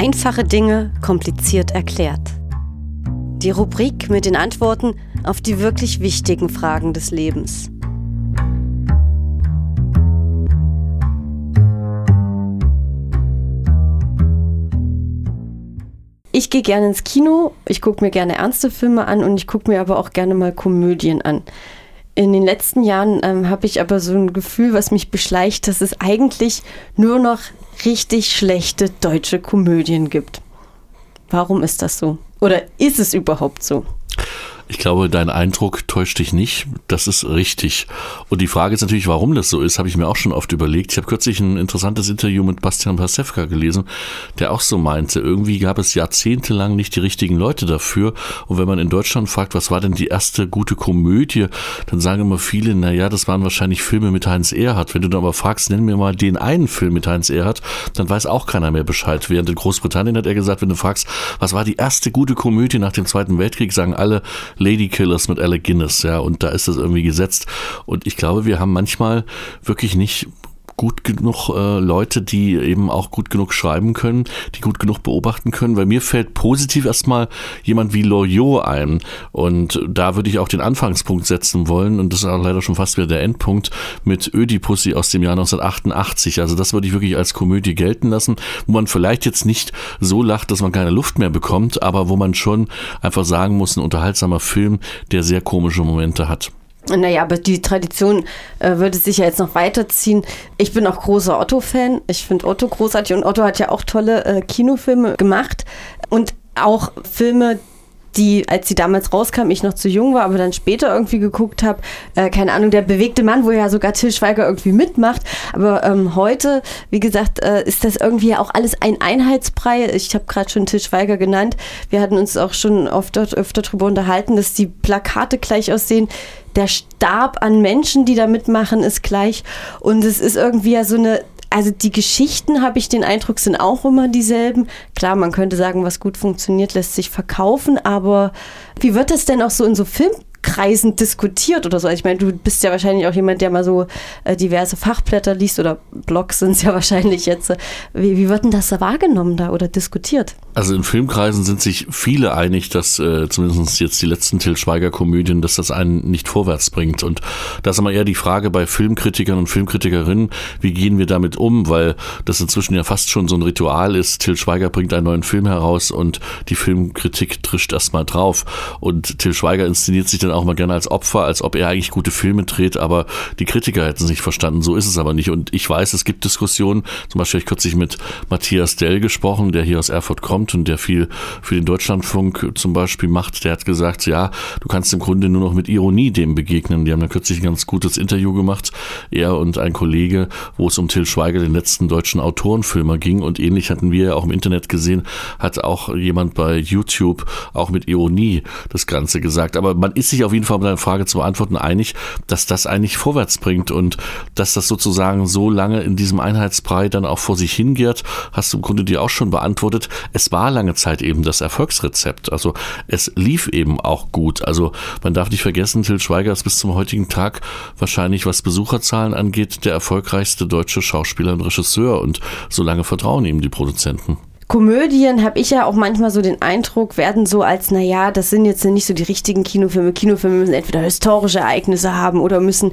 Einfache Dinge kompliziert erklärt. Die Rubrik mit den Antworten auf die wirklich wichtigen Fragen des Lebens. Ich gehe gerne ins Kino, ich gucke mir gerne ernste Filme an und ich gucke mir aber auch gerne mal Komödien an. In den letzten Jahren habe ich aber so ein Gefühl, was mich beschleicht, dass es eigentlich nur noch richtig schlechte deutsche Komödien gibt. Warum ist das so? Oder ist es überhaupt so? Ich glaube, dein Eindruck täuscht dich nicht. Das ist richtig. Und die Frage ist natürlich, warum das so ist, habe ich mir auch schon oft überlegt. Ich habe kürzlich ein interessantes Interview mit Bastian Pastewka gelesen, der auch so meinte, irgendwie gab es jahrzehntelang nicht die richtigen Leute dafür. Und wenn man in Deutschland fragt, was war denn die erste gute Komödie, dann sagen immer viele, naja, das waren wahrscheinlich Filme mit Heinz Erhardt. Wenn du dann aber fragst, nenn mir mal den einen Film mit Heinz Erhardt, dann weiß auch keiner mehr Bescheid. Während in Großbritannien hat er gesagt, wenn du fragst, was war die erste gute Komödie nach dem Zweiten Weltkrieg, sagen alle Lady Killers mit Alec Guinness, ja, und da ist das irgendwie gesetzt. Und ich glaube, wir haben manchmal wirklich nicht gut genug Leute, die eben auch gut genug schreiben können, die gut genug beobachten können, weil mir fällt positiv erstmal jemand wie Loriot ein und da würde ich auch den Anfangspunkt setzen wollen und das ist auch leider schon fast wieder der Endpunkt mit Ödipussy aus dem Jahr 1988, also das würde ich wirklich als Komödie gelten lassen, wo man vielleicht jetzt nicht so lacht, dass man keine Luft mehr bekommt, aber wo man schon einfach sagen muss, ein unterhaltsamer Film, der sehr komische Momente hat. Naja, aber die Tradition würde sich ja jetzt noch weiterziehen. Ich bin auch großer Otto-Fan. Ich finde Otto großartig und Otto hat ja auch tolle Kinofilme gemacht und auch Filme, die, als sie damals rauskam, ich noch zu jung war, aber dann später irgendwie geguckt habe, keine Ahnung, Der bewegte Mann, wo ja sogar Til Schweiger irgendwie mitmacht, aber heute, wie gesagt, ist das irgendwie auch alles ein Einheitsbrei. Ich habe gerade schon Til Schweiger genannt, wir hatten uns auch schon öfter darüber unterhalten, dass die Plakate gleich aussehen, der Stab an Menschen, die da mitmachen, ist gleich und es ist irgendwie ja so eine. Also die Geschichten, habe ich den Eindruck, sind auch immer dieselben. Klar, man könnte sagen, was gut funktioniert, lässt sich verkaufen, aber wie wird das denn auch so in so Filmkreisen diskutiert oder so? Ich meine, du bist ja wahrscheinlich auch jemand, der mal so diverse Fachblätter liest oder Blogs sind es ja wahrscheinlich jetzt. Wie wird denn das da wahrgenommen da oder diskutiert? Also in Filmkreisen sind sich viele einig, dass zumindest jetzt die letzten Til Schweiger-Komödien, dass das einen nicht vorwärts bringt. Und da ist immer eher die Frage bei Filmkritikern und Filmkritikerinnen, wie gehen wir damit um? Weil das inzwischen ja fast schon so ein Ritual ist. Til Schweiger bringt einen neuen Film heraus und die Filmkritik trischt erstmal drauf. Und Til Schweiger inszeniert sich dann auch mal gerne als Opfer, als ob er eigentlich gute Filme dreht, aber die Kritiker hätten es nicht verstanden. So ist es aber nicht. Und ich weiß, es gibt Diskussionen. Zum Beispiel habe ich kürzlich mit Matthias Dell gesprochen, der hier aus Erfurt kommt und der viel für den Deutschlandfunk zum Beispiel macht, der hat gesagt, ja, du kannst im Grunde nur noch mit Ironie dem begegnen. Die haben da kürzlich ein ganz gutes Interview gemacht, er und ein Kollege, wo es um Til Schweiger, den letzten deutschen Autorenfilmer ging und ähnlich hatten wir ja auch im Internet gesehen, hat auch jemand bei YouTube auch mit Ironie das Ganze gesagt. Aber man ist sich auf jeden Fall, um deine Frage zu beantworten, einig, dass das eigentlich vorwärts bringt und dass das sozusagen so lange in diesem Einheitsbrei dann auch vor sich hingärt, hast du im Grunde dir auch schon beantwortet. Es war lange Zeit eben das Erfolgsrezept. Also es lief eben auch gut. Also man darf nicht vergessen, Til Schweiger ist bis zum heutigen Tag wahrscheinlich, was Besucherzahlen angeht, der erfolgreichste deutsche Schauspieler und Regisseur und so lange vertrauen ihm die Produzenten. Komödien, habe ich ja auch manchmal so den Eindruck, werden so als, naja, das sind jetzt nicht so die richtigen Kinofilme. Kinofilme müssen entweder historische Ereignisse haben oder müssen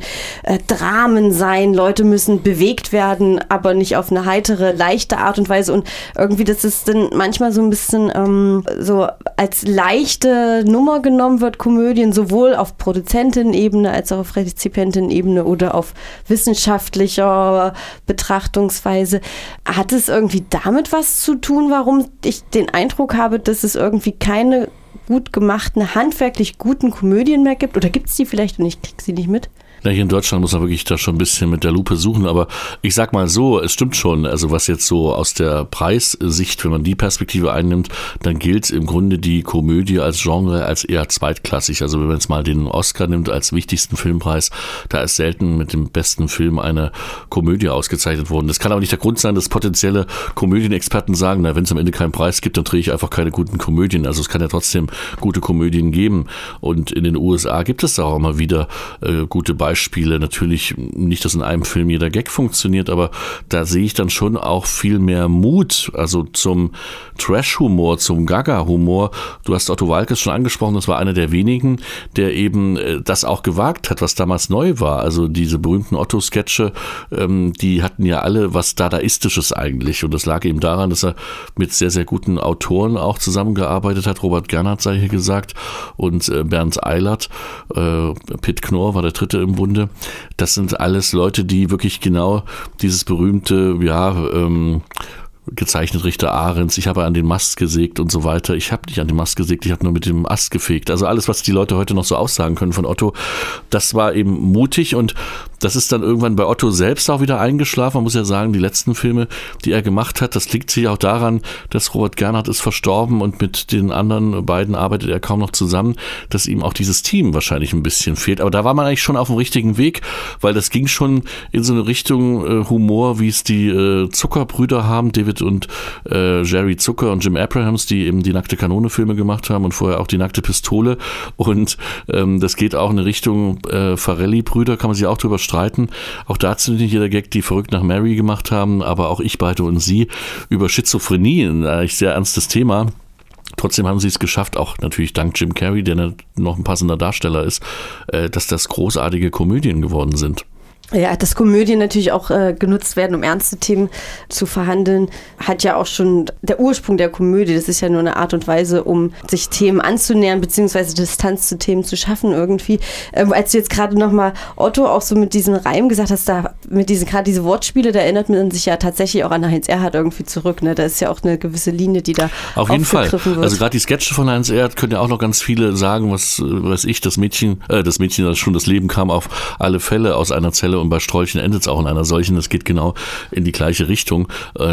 Dramen sein. Leute müssen bewegt werden, aber nicht auf eine heitere, leichte Art und Weise. Und irgendwie, das ist dann manchmal so ein bisschen so als leichte Nummer genommen wird, Komödien, sowohl auf Produzentinnen-Ebene als auch auf Rezipientinnen-Ebene oder auf wissenschaftlicher Betrachtungsweise. Hat es irgendwie damit was zu tun, warum ich den Eindruck habe, dass es irgendwie keine gut gemachten, handwerklich guten Komödien mehr gibt? Oder gibt es die vielleicht und ich kriege sie nicht mit? Ja, hier in Deutschland muss man wirklich da schon ein bisschen mit der Lupe suchen, aber ich sag mal so, es stimmt schon, also was jetzt so aus der Preissicht, wenn man die Perspektive einnimmt, dann gilt im Grunde die Komödie als Genre als eher zweitklassig, also wenn man jetzt mal den Oscar nimmt als wichtigsten Filmpreis, da ist selten mit dem besten Film eine Komödie ausgezeichnet worden. Das kann aber nicht der Grund sein, dass potenzielle Komödienexperten sagen, na, wenn es am Ende keinen Preis gibt, dann drehe ich einfach keine guten Komödien, also es kann ja trotzdem gute Komödien geben und in den USA gibt es da auch immer wieder gute Beispiele, Beispiele. Natürlich nicht, dass in einem Film jeder Gag funktioniert, aber da sehe ich dann schon auch viel mehr Mut, also zum Trash-Humor, zum Gaga-Humor. Du hast Otto Waalkes schon angesprochen, das war einer der wenigen, der eben das auch gewagt hat, was damals neu war. Also diese berühmten Otto-Sketche, die hatten ja alle was Dadaistisches eigentlich, und das lag eben daran, dass er mit sehr, sehr guten Autoren auch zusammengearbeitet hat. Robert Gernhardt sei hier gesagt und Bernd Eilert, Pitt Knorr war der dritte im Bunde. Das sind alles Leute, die wirklich genau dieses berühmte, gezeichnet Richter Ahrens, ich habe an den Mast gesägt und so weiter. Ich habe nicht an den Mast gesägt, ich habe nur mit dem Ast gefegt. Also alles, was die Leute heute noch so aussagen können von Otto, das war eben mutig, und das ist dann irgendwann bei Otto selbst auch wieder eingeschlafen. Man muss ja sagen, die letzten Filme, die er gemacht hat, das liegt sich auch daran, dass Robert Gernhardt ist verstorben und mit den anderen beiden arbeitet er kaum noch zusammen, dass ihm auch dieses Team wahrscheinlich ein bisschen fehlt. Aber da war man eigentlich schon auf dem richtigen Weg, weil das ging schon in so eine Richtung Humor, wie es die Zucker-Brüder haben, David und Jerry Zucker und Jim Abrahams, die eben die Nackte Kanone Filme gemacht haben und vorher auch die Nackte Pistole, und das geht auch in eine Richtung Farrelly-Brüder, kann man sich auch drüber streiten. Auch dazu nicht jeder Gag, die Verrückt nach Mary gemacht haben, aber auch Ich, beide und sie über Schizophrenie, ein eigentlich sehr ernstes Thema. Trotzdem haben sie es geschafft, auch natürlich dank Jim Carrey, der noch ein passender Darsteller ist, dass das großartige Komödien geworden sind. Ja, dass Komödien natürlich auch genutzt werden, um ernste Themen zu verhandeln, hat ja auch schon der Ursprung der Komödie. Das ist ja nur eine Art und Weise, um sich Themen anzunähern, beziehungsweise Distanz zu Themen zu schaffen irgendwie. Als du jetzt gerade nochmal Otto auch so mit diesen Reimen gesagt hast, da mit gerade diese Wortspiele, da erinnert man sich ja tatsächlich auch an Heinz Erhardt irgendwie zurück. Ne? Da ist ja auch eine gewisse Linie, die da auf jeden Fall wird. Also gerade die Sketche von Heinz Erhardt können ja auch noch ganz viele sagen, was weiß ich, das Mädchen, das schon das Leben kam auf alle Fälle aus einer Zelle, und bei Strolchen endet es auch in einer solchen. Das geht genau in die gleiche Richtung.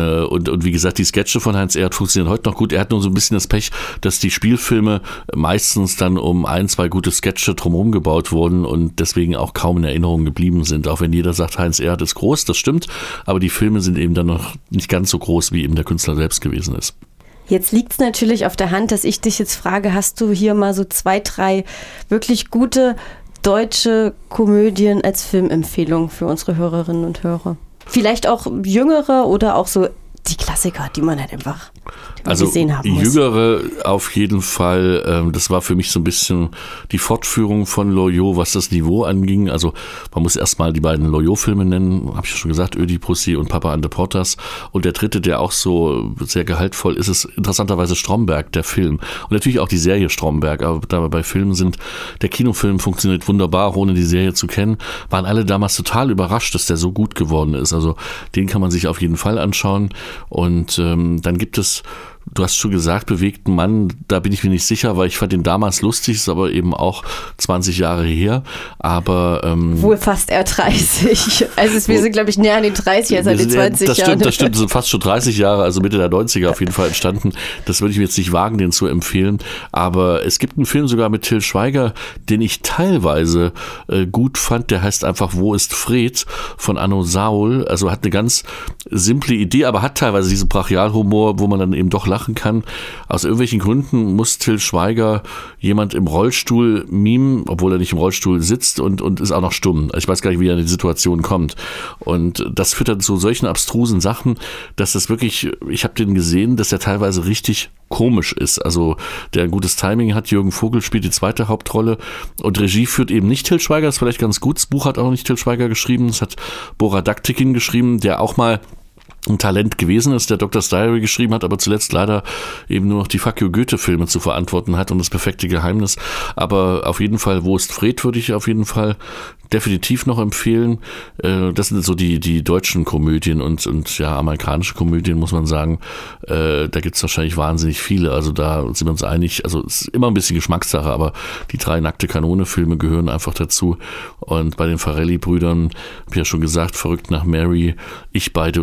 Und wie gesagt, die Sketche von Heinz Erhardt funktionieren heute noch gut. Er hat nur so ein bisschen das Pech, dass die Spielfilme meistens dann um 1, 2 gute Sketche drumherum gebaut wurden und deswegen auch kaum in Erinnerung geblieben sind. Auch wenn jeder sagt, Heinz Erhardt ist groß, das stimmt, aber die Filme sind eben dann noch nicht ganz so groß, wie eben der Künstler selbst gewesen ist. Jetzt liegt es natürlich auf der Hand, dass ich dich jetzt frage, hast du hier mal so 2, 3 wirklich gute deutsche Komödien als Filmempfehlung für unsere Hörerinnen und Hörer? Vielleicht auch jüngere oder auch so die Klassiker, die man halt einfach gesehen haben muss. Jüngere auf jeden Fall. Das war für mich so ein bisschen die Fortführung von Loriot, was das Niveau anging. Also man muss erstmal die beiden Loriot-Filme nennen, habe ich ja schon gesagt, Ödipussy und Papa and the Porters. Und der dritte, der auch so sehr gehaltvoll ist, ist interessanterweise Stromberg, der Film. Und natürlich auch die Serie Stromberg. Aber da wir bei Filmen sind, der Kinofilm funktioniert wunderbar, ohne die Serie zu kennen. Waren alle damals total überrascht, dass der so gut geworden ist. Also den kann man sich auf jeden Fall anschauen. Und dann gibt es, du hast schon gesagt, Bewegten Mann, da bin ich mir nicht sicher, weil ich fand den damals lustig, ist aber eben auch 20 Jahre her. Aber wohl fast eher 30. Also wir sind, glaube ich, näher an den 30 als an den 20 Jahren. Das stimmt, sind fast schon 30 Jahre, also Mitte der 90er auf jeden Fall entstanden. Das würde ich mir jetzt nicht wagen, den zu empfehlen. Aber es gibt einen Film sogar mit Til Schweiger, den ich teilweise gut fand. Der heißt einfach Wo ist Fred? Von Anno Saul. Also hat eine ganz simple Idee, aber hat teilweise diesen Brachialhumor, wo man dann eben doch lachen kann. Aus irgendwelchen Gründen muss Til Schweiger jemand im Rollstuhl mimen, obwohl er nicht im Rollstuhl sitzt und ist auch noch stumm. Ich weiß gar nicht, wie er in die Situation kommt. Und das führt dann zu solchen abstrusen Sachen, dass das wirklich, ich habe den gesehen, dass er teilweise richtig komisch ist. Also der ein gutes Timing hat. Jürgen Vogel spielt die zweite Hauptrolle und Regie führt eben nicht Til Schweiger. Das ist vielleicht ganz gut. Das Buch hat auch nicht Til Schweiger geschrieben. Das hat Bora Daktikin geschrieben, der auch mal ein Talent gewesen ist, der Doctor's Diary geschrieben hat, aber zuletzt leider eben nur noch die Fuck You Goethe-Filme zu verantworten hat und das perfekte Geheimnis. Aber auf jeden Fall, Wo ist Fred, würde ich auf jeden Fall definitiv noch empfehlen. Das sind so die deutschen Komödien und ja, amerikanische Komödien, muss man sagen. Da gibt es wahrscheinlich wahnsinnig viele. Also da sind wir uns einig. Also es ist immer ein bisschen Geschmackssache, aber die 3 Nackte Kanone-Filme gehören einfach dazu. Und bei den Farrelly-Brüdern, habe ich ja schon gesagt, Verrückt nach Mary, Ich, beide und sie,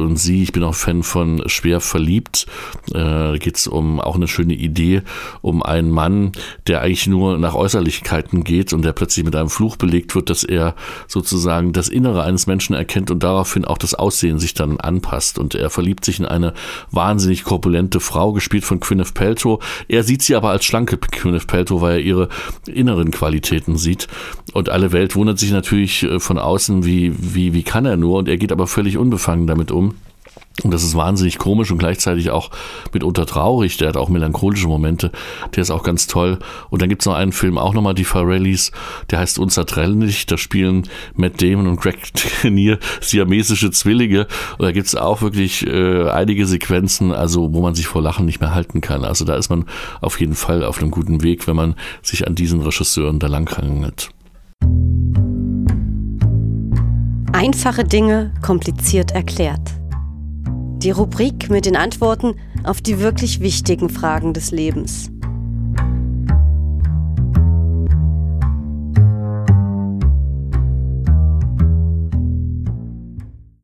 Ich bin auch Fan von Schwer verliebt. Da geht es um auch eine schöne Idee, um einen Mann, der eigentlich nur nach Äußerlichkeiten geht und der plötzlich mit einem Fluch belegt wird, dass er sozusagen das Innere eines Menschen erkennt und daraufhin auch das Aussehen sich dann anpasst. Und er verliebt sich in eine wahnsinnig korpulente Frau, gespielt von Gwyneth Paltrow. Er sieht sie aber als schlanke Gwyneth Paltrow, weil er ihre inneren Qualitäten sieht. Und alle Welt wundert sich natürlich von außen, wie kann er nur? Und er geht aber völlig unbefangen damit um. Und das ist wahnsinnig komisch und gleichzeitig auch mitunter traurig. Der hat auch melancholische Momente. Der ist auch ganz toll. Und dann gibt es noch einen Film, auch nochmal die Farrellys, der heißt Unzertrennlich. Da spielen Matt Damon und Greg Kinnear siamesische Zwillinge. Und da gibt es auch wirklich einige Sequenzen, also wo man sich vor Lachen nicht mehr halten kann. Also da ist man auf jeden Fall auf einem guten Weg, wenn man sich an diesen Regisseuren da langhangelt. Einfache Dinge kompliziert erklärt. Die Rubrik mit den Antworten auf die wirklich wichtigen Fragen des Lebens.